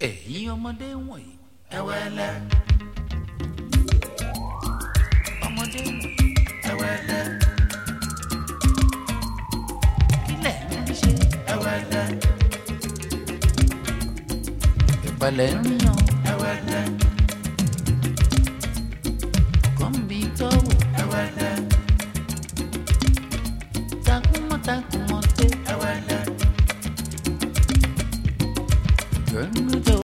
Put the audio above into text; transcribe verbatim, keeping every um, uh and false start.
ẹ̀yin ọmọdé wọ̀nyí ẹ̀wẹ̀lẹ̀ ọmọdé wọ̀nyí ẹ̀wẹ̀lẹ̀ kílẹ̀ ń ṣe ẹ̀wẹ̀lẹ̀ ìpẹ̀lẹ̀ ń yan ẹ̀wẹ̀lẹ̀ kọ́ńbì tọ́wọ̀ ẹ̀wẹ̀lẹ̀ takunmọ́takun.